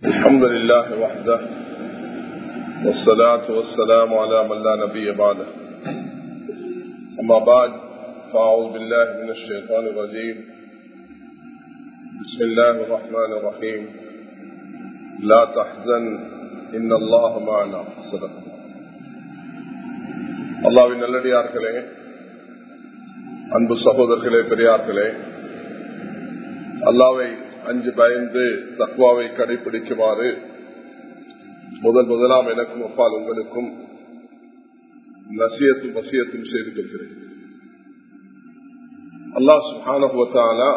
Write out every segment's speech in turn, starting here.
الحمد لله وحده والصلاة والسلام على من لا نبي بعده أما بعد فأعوذ بالله من الشيطان الرجيم بسم الله الرحمن الرحيم لا تحزن إن الله معنا صدق அல்லாஹ்வின் நல்லடியார்களே, அன்பு சகோதரர்களே, பெரியார்களே, அல்லாஹ்வை அஞ்சு பயந்து தக்வாவை கடைபிடிக்குமாறு முதலாம் எனக்கும் அப்பால் உங்களுக்கும் நசியத்தும் வசியத்தும் செய்து கொள்கிறேன். அல்லாஹ் சுப்ஹானஹு வ தஆலா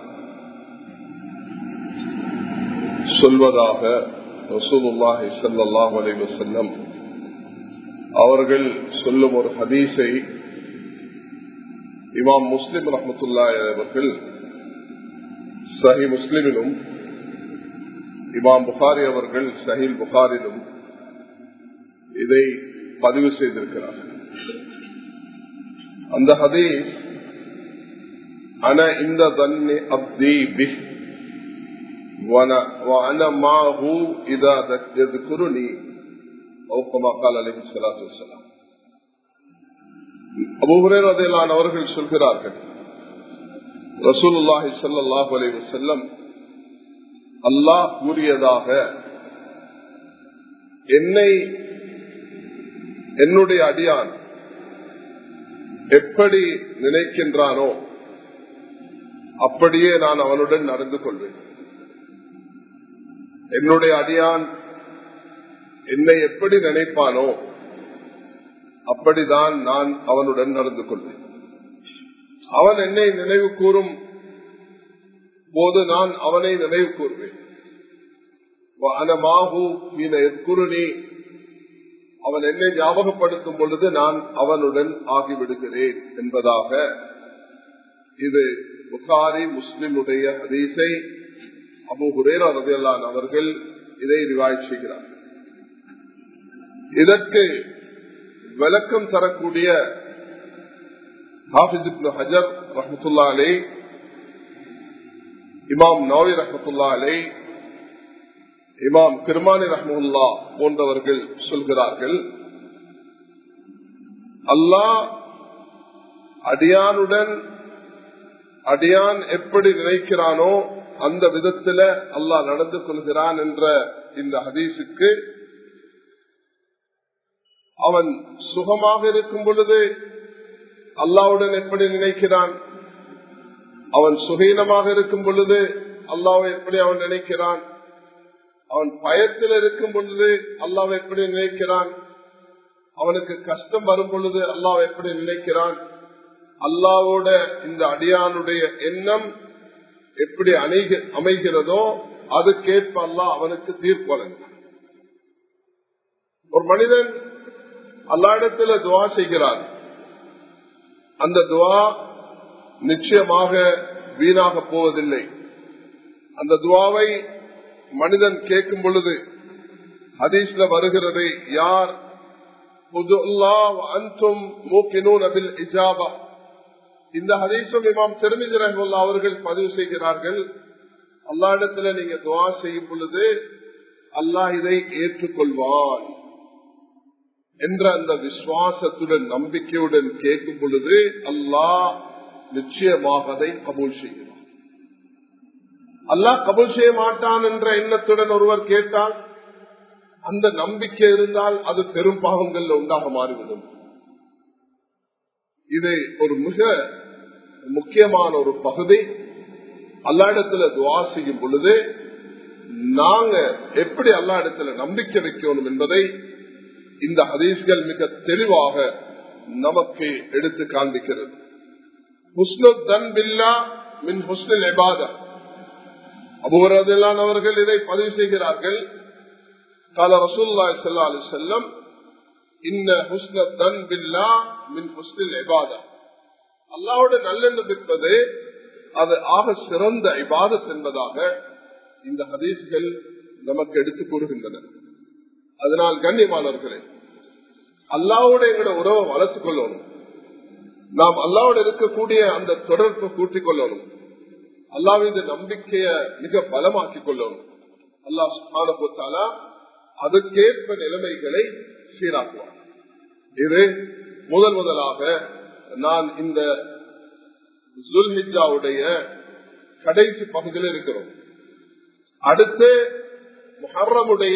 சொல்வதாக ரசூலுல்லாஹி ஸல்லல்லாஹு அலைஹி வஸல்லம் அவர்கள் சொல்லும் ஒரு ஹதீஸை இமாம் முஸ்லிம் ரஹ்மத்துல்லாஹி அவர்கள் சஹீஹ் முஸ்லிமிலும், இமாம் புகாரி அவர்கள் சஹீஹ் புகாரிலும் இதை பதிவு செய்திருக்கிறார். அந்த ஹதீஸ் அன இந்த தன்னி அப்தி பிஹ் வ அன மாஹு இதா யذ்குருனி அவு கமா क़ால அலைஹி ஸலாத்து வஸ்ஸலாம். அபூ ஹுரைரா ரலியல்லாஹு அன்ஹு அவர்கள் சொல்கிறார்கள், ரசூலுல்லாஹி ஸல்லல்லாஹு அலைஹி வஸல்லம் அல்லாஹ் கூறியதாக, என்னுடைய அடியான் எப்படி நினைக்கின்றானோ அப்படியே நான் அவனுடன் நடந்து கொள்வேன். என்னுடைய அடியான் என்னை எப்படி நினைப்பானோ அப்படிதான் நான் அவனுடன் நடந்து கொள்வேன். அவன் என்னை நினைவு கூறும் போது நான் அவனை நினைவு கூறுவேன். அவன் என்னை ஞாபகப்படுத்தும் பொழுது நான் அவனுடன் ஆகிவிடுகிறேன் என்பதாக இது புகாரி முஸ்லிமுடைய ஹதீஸை அபூ ஹுரைரா ரலியல்லாஹு அன்ஹு அவர்கள் இதை ரிவாயத் செய்கிறார். இதற்கு விளக்கம் தரக்கூடிய ஹாஃபிஸ் இப்னு ஹஜர் ரஹ்மத்துல்லாஹி அலைஹி, இமாம் நவவி ரஹ்மத்துல்லாஹி அலைஹி, இமாம் கிர்மானி ரஹ்மத்துல்லாஹ் போன்றவர்கள் சொல்கிறார்கள், அல்லாஹ் அடியான் எப்படி நினைக்கிறானோ அந்த விதத்தில் அல்லாஹ் நடந்து கொள்கிறான் என்ற இந்த ஹதீஸுக்கு அவன் சுகமாக இருக்கும் பொழுது அல்லாஹ்வுடன் எப்படி நினைக்கிறான், அவன் சுகீனமாக இருக்கும் பொழுது அல்லாஹ்வை எப்படி அவன் நினைக்கிறான், அவன் பயத்தில் இருக்கும் பொழுது அல்லாஹ்வை எப்படி நினைக்கிறான், அவனுக்கு கஷ்டம் வரும் பொழுது அல்லாஹ்வை எப்படி நினைக்கிறான், அல்லாஹ்வோட இந்த அடியானுடைய எண்ணம் எப்படி அமைகிறதோ அதுக்கேற்ப அல்லாஹ் அவனுக்கு தீர்ப்பு வழங்குகிறான். ஒரு மனிதன் அல்லாஹ்விடத்துல துஆ செய்கிறான், அந்த துஆ நிச்சயமாக வீணாக போவதில்லை. அந்த துஆவை மனிதன் கேட்கும் பொழுது ஹதீஸ்ல வருகிறது, யார் இந்த ஹதீஸும் இமாம் திர்மிஸி ரஹ்மத்துல்லாஹி அவர்கள் பதிவு செய்கிறார்கள். அல்லாஹ்விடத்துல நீங்க துஆ செய்யும் பொழுது அல்லாஹ் இதை ஏற்றுக்கொள்வான் என்ற அந்த விசுவாசத்துடன் நம்பிக்கையுடன் கேட்கும் பொழுது அல்லாஹ் நிச்சயமாக அதை கபூல் செய்கிறான். அல்லாஹ் கபூல் செய்ய மாட்டான் என்ற எண்ணத்துடன் ஒருவர் கேட்டால், அந்த நம்பிக்கை இருந்தால் அது பெரும் பாவங்கள்ல உண்டாக மாறிவிடும். இது ஒரு மிக முக்கியமான ஒரு பகுதி. அல்லாஹ்விடத்துல துஆ செய்யும் பொழுது நாங்க எப்படி அல்லாஹ்விடத்துல நம்பிக்கை வைக்கணும் என்பதை இந்த ஹதீஸ்கள் மிக தெளிவாக நமக்கு எடுத்து காண்பிக்கிறது. ஹுஸ்னுல் தன் பில்லாஹ் மின் ஹுஸ்னில் இபாதத். அபூ ஹுரைரா ரலியல்லாஹு அன்ஹு அவர்கள் இதை பதிவு செய்கிறார்கள். قال رسول الله صلى الله عليه وسلم ان حسن الظن بالله من حسن العباده. அல்லாஹ்வோட நல்லெண்ணம் இருப்பது அது ஆக சிறந்த இபாதத் என்பதாக இந்த ஹதீஸ்கள் நமக்கு எடுத்து கூறுகின்றன. அதனால் கண்ணியமானவர்களே, அல்லாஹ்வோட எங்களோட உறவை வளர்த்துக் கொள்ளணும். நாம் அல்லாஹ்வோட இருக்கக்கூடிய அந்த தொடர்பை கூட்டிக் கொள்ளணும். அல்லாஹ்வின் நம்பிக்கையை மிக பலமாக்கிக் கொள்ளணும். அல்லாஹ் சுப்ஹானஹு வ தஆலா அதுக்கேற்ப நிலைமைகளை சீராக்குவார். இது முதலாக நான் இந்த ஜுல்ஹிஜ்ஜாவுடைய கடைசி பகுதியில் இருக்கிறோம். அடுத்து முஹர்ரமுடைய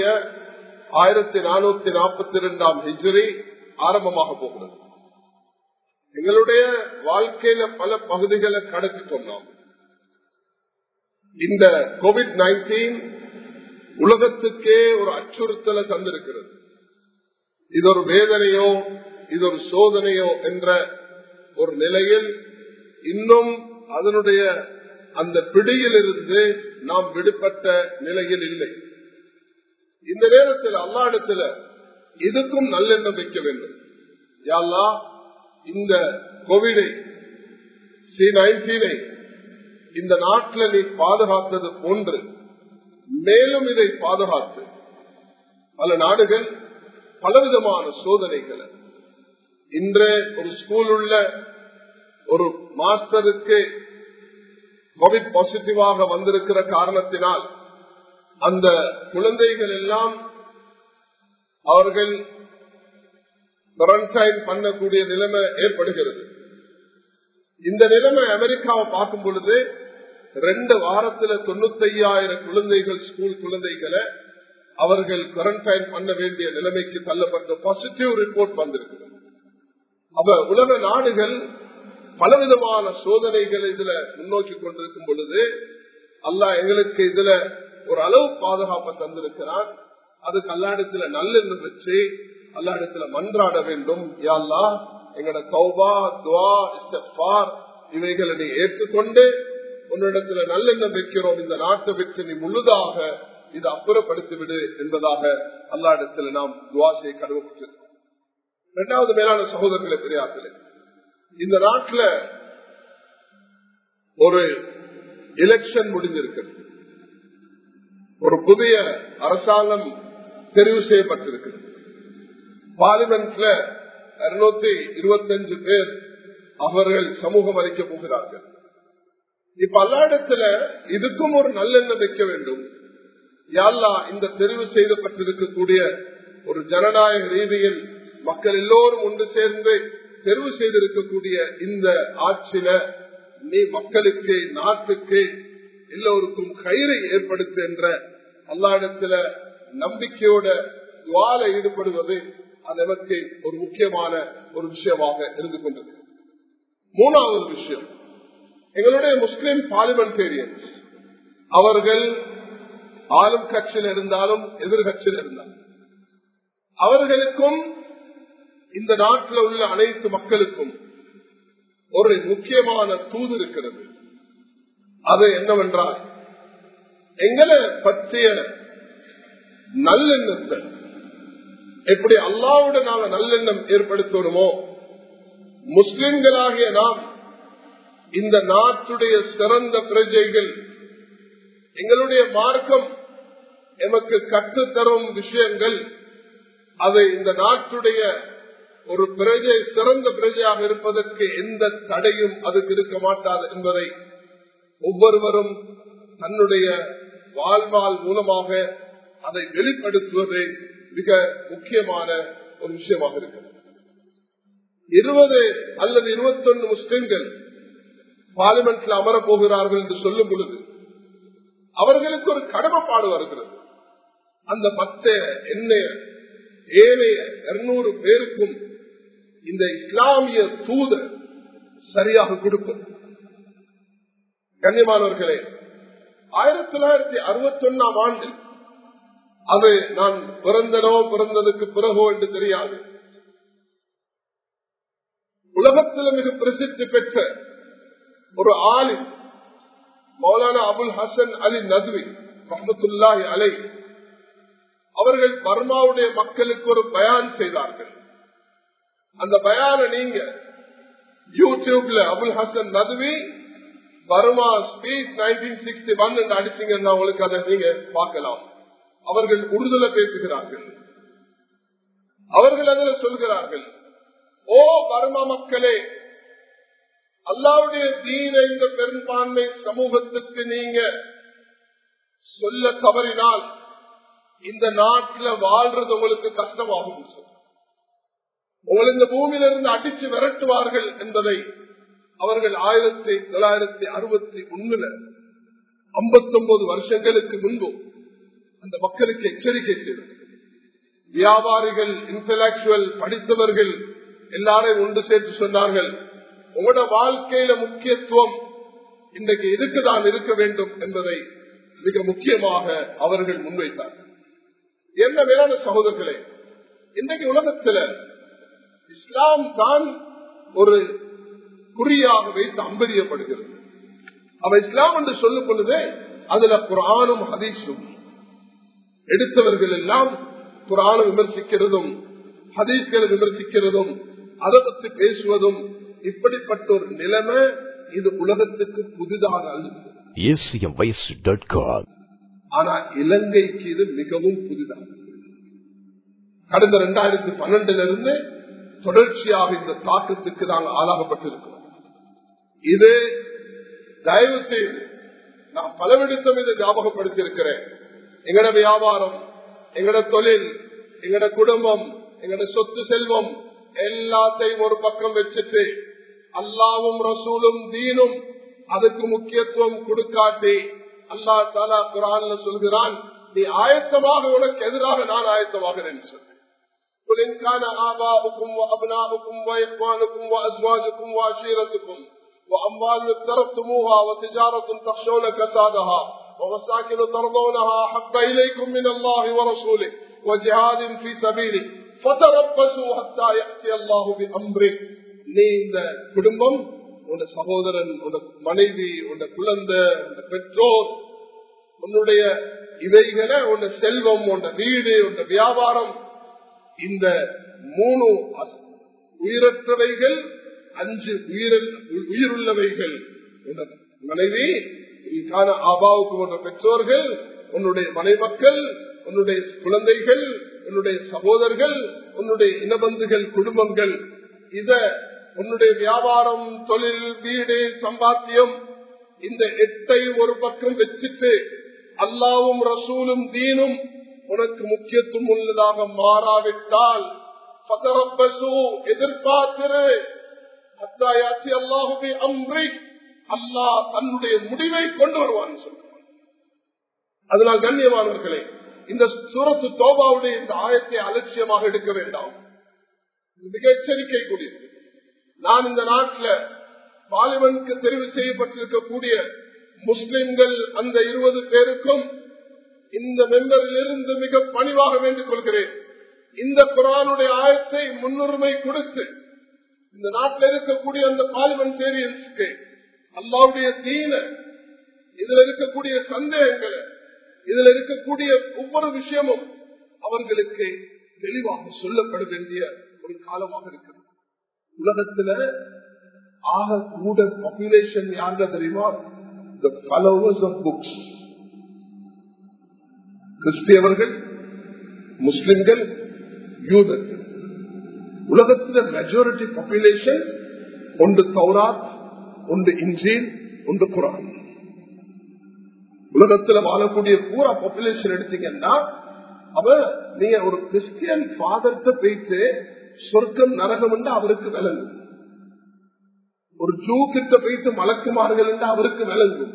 1442 ஹிஜ்ரி ஆரம்பமாக போகிறது. எங்களுடைய வாழ்க்கையில பல பகுதிகளை கடத்தி சொன்னோம். இந்த கோவிட்-19 உலகத்துக்கே ஒரு அச்சுறுத்தலை தந்திருக்கிறது. இது ஒரு வேதனையோ இது ஒரு சோதனையோ என்ற ஒரு நிலையில் இன்னும் அதனுடைய அந்த பிடியிலிருந்து நாம் விடுபட்ட நிலையில் இல்லை. இந்த நேரத்தில் அல்லாஹ்விடத்தில் இதுக்கும் நல்லெண்ணம் வைக்க வேண்டும். யா அல்லாஹ், இந்த கோவிடை C-19 இந்த நாட்டில் நீ பாதுகாத்தது போன்று மேலும் இதை பாதுகாத்து பல நாடுகள் பலவிதமான சோதனைகளை இன்று ஒரு ஸ்கூல் உள்ள ஒரு மாஸ்டருக்கு கோவிட் பாசிட்டிவாக வந்திருக்கிற காரணத்தினால் அந்த குழந்தைகள் எல்லாம் அவர்கள் குவாரண்டைன் பண்ணக்கூடிய நிலைமை ஏற்படுகிறது. இந்த நிலைமை அமெரிக்காவை பார்க்கும் பொழுது 2 வாரத்தில் 95,000 குழந்தைகள் ஸ்கூல் குழந்தைகளை அவர்கள் குவாரண்டைன் பண்ண வேண்டிய நிலைமைக்கு தள்ளப்பட்ட பாசிட்டிவ் ரிப்போர்ட் வந்திருக்கிறது. அப்ப உலக நாடுகள் பலவிதமான சோதனைகள் இதுல முன்னோக்கி கொண்டிருக்கும் பொழுது அல்லாஹ் எங்களுக்கு இதுல ஒரு அளவு பாதுகாப்பை தந்திருக்கிறான். அதுக்கு அல்லாஹ்விடத்துல நல்லெண்ணம் வச்சு அல்லாஹ்விடத்துல மன்றாட வேண்டும். யா அல்லாஹ், எங்களோட தௌபா, துஆ, இஸ்திக்ஃபார் இவைகளை நீ ஏற்றுக்கொண்டு உன்னிடத்துல நல்லெண்ணம் வைக்கிறோம், இந்த நாட்டை விட்டு நீ முழுதாக இதை அப்புறப்படுத்தி விடு என்பதாக அல்லாஹ்விடத்துல நாம் துஆ செய்ய கடமைப்பட்டிருக்கிறோம். இரண்டாவது மேலான சகோதரர்களே, பெரியார்களே, இந்த நாட்டில் ஒரு எலெக்ஷன் முடிஞ்சிருக்கிறது. ஒரு புதிய அரசாங்கம் தெரிவு செய்யப்பட்டிருக்கிறது. பார்லிமெண்ட்ல 225 பேர் அவர்கள் சமூகம் அளிக்க போகிறார்கள். இப்ப அல்லாஹ்விடத்துல இதுக்கும் ஒரு நல்லெண்ணம் வைக்க வேண்டும். யா அல்லாஹ், இந்த தெரிவு செய்யப்பட்டிருக்கக்கூடிய ஒரு ஜனநாயக ரீதியில் மக்கள் எல்லோரும் ஒன்று சேர்ந்து தெரிவு செய்திருக்கக்கூடிய இந்த ஆட்சியில நீ மக்களுக்கு, நாட்டுக்கு எல்லோருக்கும் கயிறை ஏற்படுத்து என்ற அல்லாஹ்விடத்துல நம்பிக்கையோட துஆல ஈடுபடுவது அது நமக்கு ஒரு முக்கியமான ஒரு விஷயமாக இருந்து கொண்டிருக்கு. மூணாவது விஷயம், எங்களுடைய முஸ்லிம் பார்லிமெண்டேரியன்ஸ் அவர்கள் ஆளும் கட்சியில் இருந்தாலும் எதிர்கட்சியில் இருந்தாலும் அவர்களுக்கும் இந்த நாட்டில் உள்ள அனைத்து மக்களுக்கும் ஒரு முக்கியமான தூது இருக்கிறது. அது என்னவென்றால், எங்களை பற்றிய நல்லெண்ணத்தை எப்படி அல்லாஹ்வுடன் நாங்கள் நல்லெண்ணம் ஏற்படுத்தணுமோ, முஸ்லிம்களாகிய நாம் இந்த நாட்டுடைய சிறந்த பிரஜைகள், எங்களுடைய மார்க்கம் எமக்கு கற்றுத்தரும் விஷயங்கள் அது இந்த நாட்டுடைய ஒரு பிரஜை சிறந்த பிரஜையாக இருப்பதற்கு எந்த தடையும் அதுக்கு இருக்க மாட்டாது என்பதை ஒவ்வொருவரும் தன்னுடைய வாழ்நாள் மூலமாக அதை வெளிப்படுத்துவது மிக முக்கியமான ஒரு விஷயமாக இருக்கிறது. 20 அல்லது 21 முஸ்லிம்கள் பார்லிமெண்ட்ல அமரப் போகிறார்கள் என்று சொல்லும் பொழுது அவர்களுக்கு ஒரு கடமைப்பாடு வருகிறது. அந்த மற்ற ஏனைய 200 பேருக்கும் இந்த இஸ்லாமிய தூதர் சரியாக கொடுப்பது. கண்ணியமானவர்களே, 1961 ஆண்டு, அது நான் பிறந்ததுக்கு பிறகோ என்று தெரியாது, உலகத்தில் மிக பிரசித்தி பெற்ற ஒரு ஆலிம் மௌலானா அபுல் ஹசன் அலி நத்வி ரஹ்மத்துல்லாஹி அலைஹி அவர்கள் பர்மாவுடைய மக்களுக்கு ஒரு பயான் செய்தார்கள். அந்த பயான நீங்க யூடியூப்ல அபுல் ஹசன் நத்வி பர்மா ஸ்பீச் 1961 என்று அடிச்சீங்கன்னா உங்களுக்கு அதை நீங்க பார்க்கலாம். அவர்கள் உருதுல பேசுகிறார்கள். அவர்கள் அதில் சொல்கிறார்கள், ஓ பர்மா மக்களே, அல்லாஹ்வுடைய தீனை இந்த பெரும்பான்மை சமூகத்துக்கு நீங்க சொல்ல தவறினால் இந்த நாட்டில் வாழ்றது உங்களுக்கு கஷ்டமாகும், உங்களை இந்த பூமியிலிருந்து அடிச்சு விரட்டுவார்கள் என்பதை அவர்கள் 1961 59 வருஷங்களுக்கு முன்பு அந்த மக்களுக்கு எச்சரிக்கை செய்தார். வியாபாரிகள், இன்டலெக்சுவல், படித்தவர்கள் எல்லாரையும் ஒன்று சேர்த்து சொன்னார்கள், உங்களோட வாழ்க்கையில முக்கியத்துவம் இன்றைக்கு இதுக்குதான் இருக்க வேண்டும் என்பதை மிக முக்கியமாக அவர்கள் முன்வைத்தார்கள். என்ன வேளாண் சகோதரர்களே, இன்றைக்கு உலகத்தில் இஸ்லாம் தான் ஒரு குறியாக வைத்து அம்பரியப்படுகிறது. அவ இஸ்லாம் என்று சொல்லும் பொழுது அதுல குர்ஆனும் ஹதீஸும் எடுத்தவர்கள் எல்லாம் குர்ஆனை விமர்சிக்கிறதும் ஹதீஸ்களை விமர்சிக்கிறதும் அதை பற்றி பேசுவதும் இப்படிப்பட்ட ஒரு நிலைமை இது உலகத்துக்கு புதிதாக அல்ல. ஆனா இலங்கைக்கு இது மிகவும் புதிதாக. கடந்த 2012 தொடர்ச்சியாக இந்த தாக்கத்துக்கு நாங்கள் ஆளாகப்பட்டிருக்கிறோம். இது தயவு செய்து நான் பலவிடத்தும் இதை ஞாபகப்படுத்தியிருக்கிறேன். எங்கட வியாபாரம், எங்கட தொழில், எங்கட குடும்பம், எங்கட சொத்து செல்வம் எல்லாத்தையும் ஒரு பக்கம் வச்சுட்டு அல்லாவும் ரசூலும் தீனும் அதுக்கு முக்கியத்துவம் கொடுக்காட்டி அல்லாஹ் தஆலா குர்ஆன்ல சொல்கிறான், நீ ஆயத்தமாக, உனக்கு எதிராக நான் ஆயத்தமாகிறேன் சொல்லு. قل إن كان آباؤكم وأبناؤكم وإخوانكم وأزواجكم وعشيرتكم وأموال اقترفتموها وتجارة تخشون كسادها ومساكن ترضونها أحب إليكم من الله ورسوله وجهاد في سبيله فتربصوا حتى يأتي الله بأمره. நீ இந்த குடும்பம், உன் சகோதரன், உன் மனைவி, உன் குழந்தை, உன் பெற்றோர், உன்னுடைய இவைகளை, உன் செல்வம், உன் வீடு, உன் வியாபாரம், இந்த 3 உயிரற்றவைகள், 5 உயிருள்ளவைகள், மனைவி, ஆபாவுக்கு உள்ள பெற்றோர்கள், உன்னுடைய மனைமக்கள், உன்னுடைய குழந்தைகள், உன்னுடைய சகோதரர்கள், உன்னுடைய இனபந்துகள், குடும்பங்கள், இத உன்னுடைய வியாபாரம், தொழில், வீடு, சம்பாத்தியம், இந்த 8 ஒரு பக்கம் வச்சுட்டு அல்லாவும் ரசூலும் தீனும் உனக்கு முக்கியத்துவம் உள்ளதாக மாறாவிட்டால் எதிர்பார்த்திரு அல்லாஹ் தன்னுடைய முடிவை கொண்டு வருவான் சொல்றான். அதனால் கண்ணியமானவர்களே, இந்த சூரத்து தௌபாவுடைய இந்த ஆயத்தை அலட்சியமாக எடுக்க வேண்டாம். மிக எச்சரிக்கை கூடியது. நான் இந்த நாட்டில் பார்லிமெண்ட்க்கு தெரிவு செய்யப்பட்டிருக்கக்கூடிய முஸ்லிம்கள் அந்த 20 பேருக்கும் இந்த மெம்பரில் இருந்து மிக பணிவாக வேண்டிக் கொள்கிறேன். இந்த குர்ஆனுடைய ஆயத்தை முன்னுரிமை கொடுத்து இந்த நாட்டில் இருக்கக்கூடிய அந்த பார்லிமெண்டேரியன்ஸ்க்கு அல்லாஹ்வுடைய தீன, இதுல இருக்கக்கூடிய சந்தேகங்களை, இதுல இருக்கக்கூடிய ஒவ்வொரு விஷயமும் அவர்களுக்கு தெளிவாக சொல்லப்பட வேண்டிய ஒரு காலமாக இருக்கிறது. உலகத்துல ஆக கூட பாப்புலேஷன் யாருன்னா தெரியுமா? The followers of books. கிறிஸ்தியவர்கள், முஸ்லிம்கள், யூதர்கள். உலகத்தில் மெஜாரிட்டி பாப்புலேஷன் ஒன்று தௌராத், ஒன்று இன்ஜீல், ஒன்று குர்ஆன். உலகத்தில் வாழக்கூடிய பூரா பாப்புலேஷன் எடுத்தீங்கன்னா நீங்க ஒரு கிறிஸ்டியன் ஃபாதர்கிட்ட போயிட்டு சொர்க்கம் நரகம் என்று அவருக்கு விளங்கும். ஒரு ஜூ கிட்ட போயிட்டு மலக்குமார்கள் என்று அவருக்கு விளங்கும்.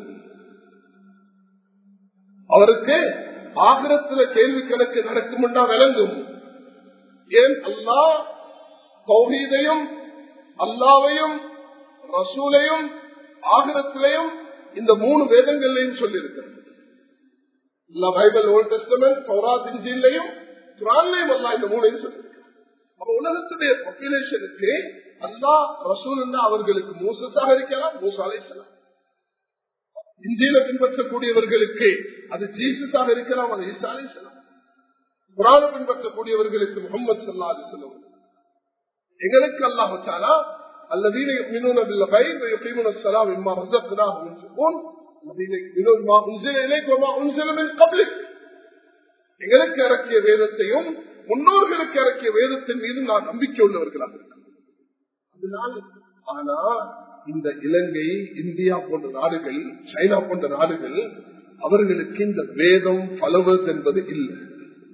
அவருக்கு ஆகிரத்துல கேள்வி கணக்கு நடக்கும் என்றா விளங்கும். ஏன்? அல்லாஹ் தௌஹீதையும் அல்லாவையும் ரசூலையும் ஆகிரத்திலையும் இந்த 3 வேதங்களையும் சொல்லியிருக்கிறது. பைபிள், ஓல்ட் டெஸ்டமென்ட், தௌராத், இன்ஜீலையும் குர்ஆன்லையும் அல்லாஹ் இந்த 3ஐயும் சொல்லியிருக்கிறார். அப்ப உலகத்துடைய பாப்புலேஷனுக்கு அல்லாஹ் ரசூல் அவர்களுக்கு மூசாக இருக்கலாம், மூசா அலைஹிஸ்ஸலாம். இன்ஜீலை பின்பற்றக்கூடியவர்களுக்கு அது ஜீசஸாக இருக்கலாம், அது ஈசா அலைஹிஸ்ஸலாம். குர்ஆனை பின்பற்றக்கூடியவர்களுக்கு முஹம்மது ஸல்லல்லாஹு அலைஹி வஸல்லம். எங்களுக்கு அல்லாஹ் தஆலா الذين يؤمنون بالغيب ويقيمون الصلاة مما رزقناهم ينفقون الذين يؤمنون بما أنزل إليك وما أنزل من قبلك. எங்களுக்கு இறக்கிய வேதத்தையும் முன்னோர்களுக்கு இறக்கிய வேதத்தின் மீது நான் நம்பிக்கை உள்ளவர்களாக இருக்கிறேன். அதனால் ஆனா இந்த இலங்கை, இந்தியா போன்ற நாடுகள், சைனா போன்ற நாடுகள், அவர்களுக்கு இந்த வேதம் ஃபாலோவர்ஸ் என்பது இல்லை.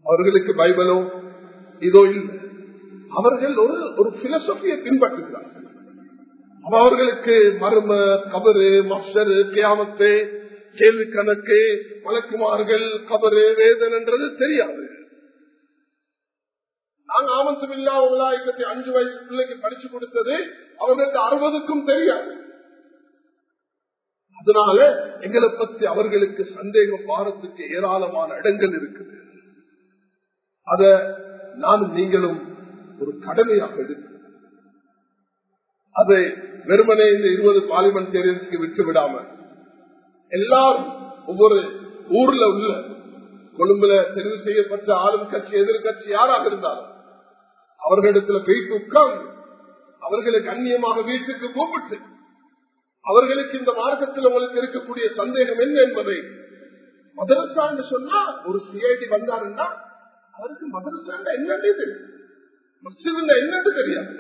அவர்களுக்கு பைபிளோ இதோ இல்லை. அவர்கள் ஒரு பிலோசபியை பின்பற்றுகிறார்கள். அவர்களுக்கு மர்ம, கபரு, மஹ்ஷரு, கியாமத்து, கேள்வி கணக்கு, மலக்குமார்கள், கபரு, வேதன் என்றது தெரியாது. நாங்க ஆமத்துமில்லா உலாய்க்கத்தை 5 வயசு பிள்ளைக்கு படிச்சு கொடுத்தது அவர்களுக்கு 60க்கும் தெரியாது. அதனால எங்களை பற்றி அவர்களுக்கு சந்தேகம் வாரத்துக்கு ஏராளமான இடங்கள் இருக்குது. அத நானும் நீங்களும் ஒரு கடமையாக எடுத்து அதை வெறுமனே இந்த 20 பார்லிமெண்டேரியன்ஸ்க்கு விட்டு விடாம எல்லாரும் ஒவ்வொரு ஊர்ல உள்ள கொழும்புல தெரிவு செய்யப்பட்ட ஆளும் கட்சி, எதிர்கட்சி யாராக இருந்தாலும் அவர்களிடத்துல போயிட்டு உட்கார்ந்து அவர்களை கண்ணியமாக வீட்டுக்கு கூப்பிட்டு அவர்களுக்கு இந்த மார்க்கத்தில் உங்களுக்கு இருக்கக்கூடிய சந்தேகம் என்ன என்பதை, மதரசான்னு சொன்னா ஒரு சிஐடி வந்தாருன்னா அவருக்கு மதரசாண்டா என்னன்னு தெரியும், மஸ்ஜிதுண்டா என்னன்னு தெரியாது.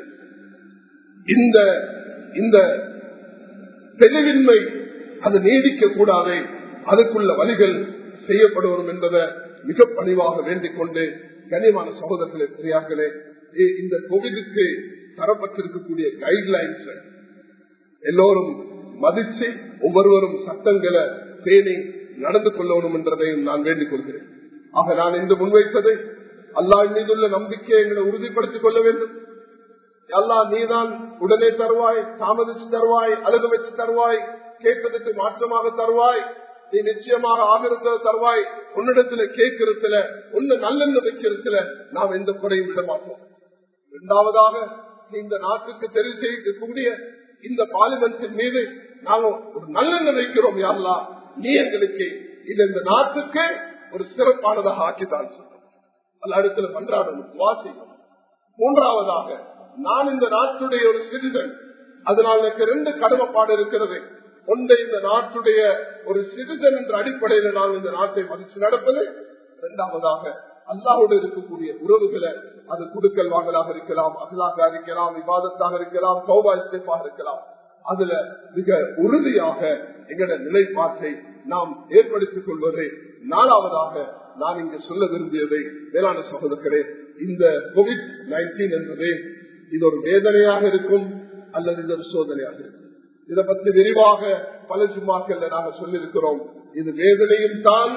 இந்த தெளிவின்மை அது நீடிக்க கூடாது, அதுக்குள்ள வழிகள் செய்யப்படுவோம் என்பதை மிக பணிவாக வேண்டிக் கொண்டு, கனிமான சகோதரர்களே பெரியார்களே, இந்த கோவிலுக்கு தரப்பட்டிருக்கக்கூடிய கைட்லைன்ஸ் எல்லோரும் மதிச்சு ஒவ்வொருவரும் சட்டங்களை பேணி நடந்து கொள்ளணும் என்றதையும் நான் வேண்டிக் கொள்கிறேன். ஆக நான் இன்று முன்வைத்ததை அல்லாஹ் மீதுள்ள நம்பிக்கையை எங்களை உறுதிப்படுத்திக் கொள்ள வேண்டும். அல்லாஹ் நீதான் உடனே தருவாய், தாமதிச்சு தருவாய், அழுக வச்சு தருவாய், கேட்பதற்கு மாற்றமாக தருவாய், நீ நிச்சயமாக ஆகிருந்த தருவாய். உன்னிடத்துல கேட்கிறதுல ஒன்னு நல்லெண்ண வைக்கிறதுல நாம் எந்த குறையும் விட மாட்டோம். இரண்டாவதாக இந்த நாட்டுக்கு தெரிவு செய்யக்கூடிய இந்த பார்லிமெண்டின் மீது நாங்கள் ஒரு நல்லெண்ண வைக்கிறோம். யாருலா நீ எங்களுக்கு இந்த நாட்டுக்கு ஒரு சிறப்பானதாக ஆக்கித்தான் சொல்றோம். அல்ல இடத்துல பண்றாடும் வாசிக்கும். மூன்றாவதாக நான் இந்த நாட்டுடைய ஒரு சிட்டிசன், அதனால் எனக்கு 2 கடமைப்பாடு இருக்கிறது. ஒன்றை இந்த நாட்டுடைய ஒரு சிட்டிசன் என்ற அடிப்படையில் நான் இந்த நாட்டை மதித்து நடப்பது. இரண்டாவதாக அல்லாஹோடு இருக்கக்கூடிய உறவுகளை, அது குடுக்கல் வாங்கலாக இருக்கலாம், அகலாக இருக்கலாம், விவாதத்தாக இருக்கலாம், தௌபா இஸ்திக்ஃபார் இருக்கலாம், அதுல மிக உறுதியாக எங்களோட நிலைப்பாட்டை நாம் ஏற்படுத்திக் கொள்வதை. நாலாவதாக நான் இங்கு சொல்ல விரும்பியதை, வேளாண் சகோதரர்களே, இந்த COVID-19 என்பது இது ஒரு வேதனையாக இருக்கும் அல்லது இது ஒரு சோதனையாக இருக்கும். இதை பற்றி விரிவாக பல ஜும்மாக்கள் நாங்கள் சொல்லியிருக்கிறோம். இது வேதனையும் தான்.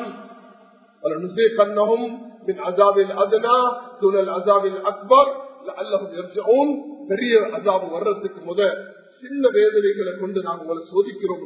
பெரிய அஸாபு வர்றதுக்கு முதல் சின்ன வேதனைகளை கொண்டு நாங்கள் உங்களை சோதிக்கிறோம்.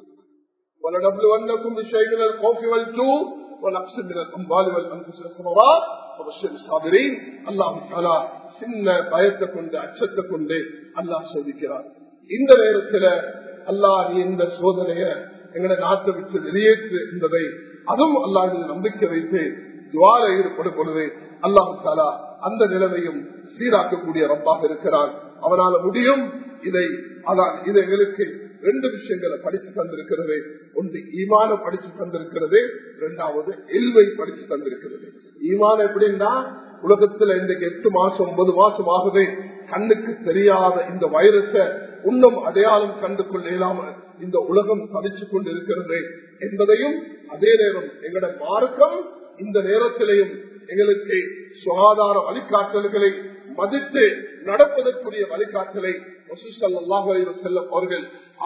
சின்ன பயத்தை கொண்டு, அச்சத்தை கொண்டு அல்லாஹ் சோதிக்கிறார். இந்த நேரத்தில் அல்லாஹ் நீ இந்த சோதனைய எங்களை நாட்டை விட்டு வெளியேற்று என்பதை, அதுவும் அல்லாஹ் நம்பிக்கை வைத்து துஆல ஈடுபடும் பொழுது அல்லாஹ் தஆலா அந்த நிலைமையும் சீராக்கக்கூடிய ரப்பாக இருக்கிறான். அவனால முடியும். இதை எங்களுக்கு 2 விஷயங்களை படிச்சு தந்திருக்கிறது. ஒன்று ஈமான படிச்சு தந்திருக்கிறது, இரண்டாவது இல்மை படிச்சு தந்திருக்கிறது. ஈமான எப்படின்னா, உலகத்துல இன்றைக்கு 8 மாசம் 9 மாசம் ஆகுது, கண்ணுக்கு தெரியாத இந்த வைரஸை இன்னும் அடையாளம் கண்டு கொள்ள இயலாம இந்த உலகம் தவிச்சு கொண்டு இருக்கிறது என்பதையும், அதே நேரம் எங்களோட மார்க்கம் இந்த நேரத்திலையும் எங்களுக்கு சுகாதார வழிகாட்டல்களை மதித்து நடப்பதற்குரிய வழிகாட்டலை ரசூல் ஸல்லல்லாஹு அலைஹி வஸல்லம் அவர்கள்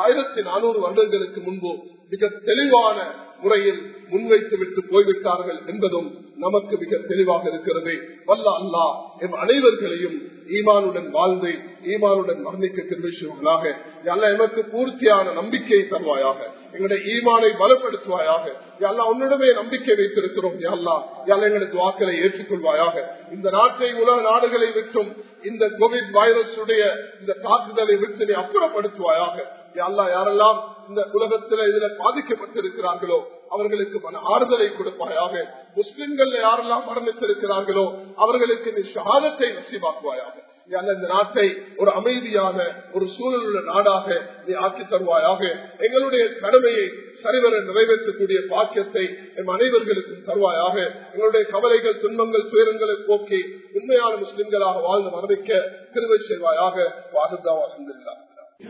1400 வருடங்களுக்கு முன்பு மிக தெளிவான முறையில் முன்வைத்து விட்டு போய்விட்டார்கள் என்பதும் நமக்கு மிக தெளிவாக இருக்கிறது. வல்ல அல்லாஹ் எம் அனைவர்களையும் ஈமானுடன் வாழ்ந்து ஈமானுடன் மரணிக்க கிருபை செய்வாயாக. யல்லாஹ் எமக்கு பூர்த்தியான நம்பிக்கையை தருவாயாக, எங்களுடைய ஈமானை பலப்படுத்துவாயாக. யல்லாஹ் உன்னிடமே நம்பிக்கை வைத்திருக்கிறோம். யல்லாஹ் எங்களுடைய துஆக்களை ஏற்றுக்கொள்வாயாக. இந்த நாட்டை உலக நாடுகளை விட்டும் இந்த கோவிட் வைரஸுடைய இந்த தாக்குதலை விட்டு நீ அப்புறப்படுத்துவாயாக. யல்லாஹ் யாரெல்லாம் இந்த உலகத்தில் இதுல பாதிக்கப்பட்டிருக்கிறார்களோ அவர்களுக்கு மன ஆறுதலை கொடுப்பாயாக. முஸ்லிம்கள் யாரெல்லாம் மரணித்திருக்கிறார்களோ அவர்களுக்கு நீ ஷஹாதத்தை நசீபாக்குவாயாக. இந்த நாட்டை ஒரு அமைதியான ஒரு சூழலுள்ள நாடாக நீ ஆக்கி தருவாயாக. எங்களுடைய கடமையை சரிவர நிறைவேற்றக்கூடிய பாக்கியத்தை எம் அனைவர்களுக்கும் தருவாயாக. எங்களுடைய கவலைகள், துன்பங்கள், துயரங்களை போக்கி உண்மையான முஸ்லிம்களாக வாழ்ந்து மரணிக்க கிருபை செய்வாயாக. அல்ஹம்துலில்லாஹ்.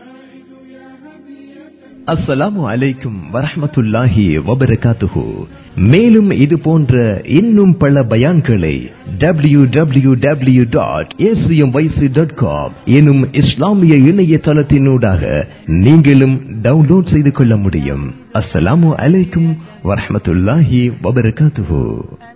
அஸ்ஸலாமு அலைக்கும் வரஹ்மத்துல்லாஹி வபரகாத்துஹு. மேலும் இது போன்ற இன்னும் பல பயான்களை www.acmyc.com எனும் இஸ்லாமிய இணையதளத்தினூடாக நீங்களும் டவுன்லோட் செய்து கொள்ள முடியும். அஸ்ஸலாமு அலைக்கும் வரஹ்மத்துல்லாஹி வபரகாத்துஹு.